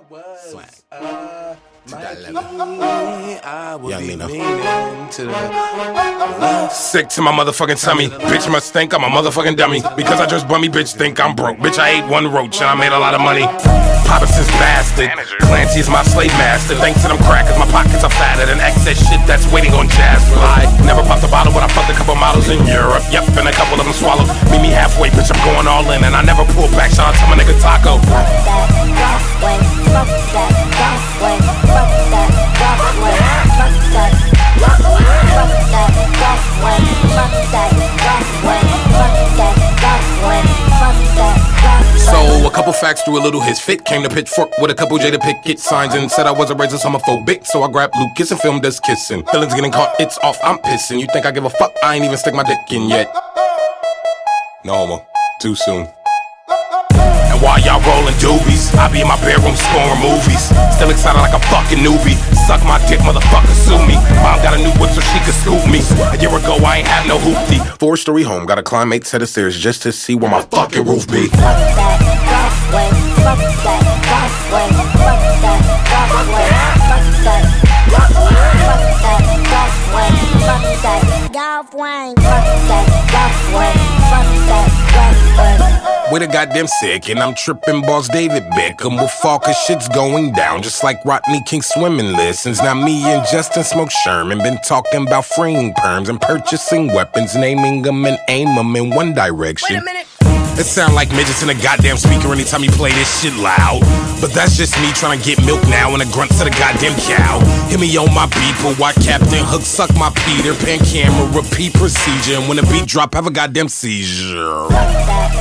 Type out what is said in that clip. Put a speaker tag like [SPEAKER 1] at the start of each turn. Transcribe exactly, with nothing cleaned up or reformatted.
[SPEAKER 1] was,
[SPEAKER 2] Swag.
[SPEAKER 1] uh,
[SPEAKER 2] I would
[SPEAKER 1] Young
[SPEAKER 2] be
[SPEAKER 1] Nino.
[SPEAKER 2] meaning to the
[SPEAKER 3] Sick to my motherfucking tummy. Bitch must think I'm a motherfucking dummy. Because I just bummy, bitch think I'm broke. Bitch, I ate one roach and I made a lot of money. Papa since bastard. Clancy is my slave master. Thanks to them crackers, my pockets are fatter than excess shit that's waiting on jazz fly. Never popped a bottle, but I fucked a couple models in Europe. Yep, and a couple of them swallowed. Meet me halfway, bitch, I'm going all in. And I never pull back, shout out to my nigga Taco.
[SPEAKER 4] Fuck that, rough way, fuck that, rough way, fuck that, rough way, fuck that, rough way, fuck that, rough way, fuck that, rough way, fuck that, rough way, fuck that, rough way.
[SPEAKER 3] So, a couple facts through a little his fit. Came to Pitchfork with a couple Jada Pickett signs and said I was a racist homophobic. So I grabbed Lucas and filmed us kissing. Feelings getting caught, it's off, I'm pissing. You think I give a fuck? I ain't even stick my dick in yet. No homo, too soon. And while y'all rolling doobies, I be in my bedroom scoring movies. Still excited like a fucking newbie. Suck my dick, motherfucker, sue me. Mom got a new whip so she could scoop me. A year ago, I ain't have no hoopty. Four story home, gotta climb eight set of stairs just to see where my fucking roof be.
[SPEAKER 4] Fuck that, rough way, fuck that, rough way, fuck that, rough way, fuck that, rough way, fuck that, rough way, fuck that, rough way, fuck that, rough way, fuck that, rough way.
[SPEAKER 3] With a goddamn sick, and I'm tripping boss David Beckham will fall cause shit's going down. Just like Rodney King swimming lessons. Now me and Justin Smoke Sherman been talking about freeing perms and purchasing weapons, naming them and aim them in one direction.
[SPEAKER 2] Wait a minute.
[SPEAKER 3] It sound like midgets in a goddamn speaker anytime you play this shit loud. But that's just me trying to get milk now and a grunt to the goddamn cow. Hit me on my beeper, while Captain Hook suck my Peter Pan camera, repeat procedure. And when the beat drop, have a goddamn seizure.
[SPEAKER 4] Fuck that,